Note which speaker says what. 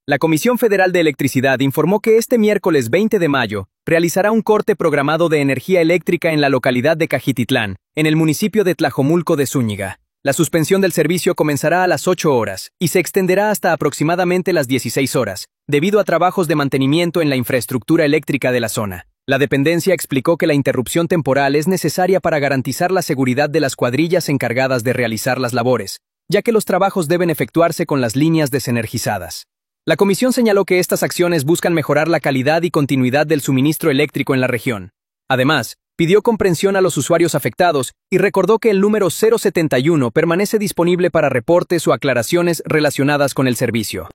Speaker 1: La Comisión Federal de Electricidad informó que este miércoles 20 de mayo realizará un corte programado de energía eléctrica en la localidad de Cajititlán, en el municipio de Tlajomulco de Zúñiga. La suspensión del servicio comenzará a las 8 horas y se extenderá hasta aproximadamente las 16 horas, debido a trabajos de mantenimiento en la infraestructura eléctrica de la zona. La dependencia explicó que la interrupción temporal es necesaria para garantizar la seguridad de las cuadrillas encargadas de realizar las labores, ya que los trabajos deben efectuarse con las líneas desenergizadas. La comisión señaló que estas acciones buscan mejorar la calidad y continuidad del suministro eléctrico en la región. Además, pidió comprensión a los usuarios afectados y recordó que el número 071 permanece disponible para reportes o aclaraciones relacionadas con el servicio.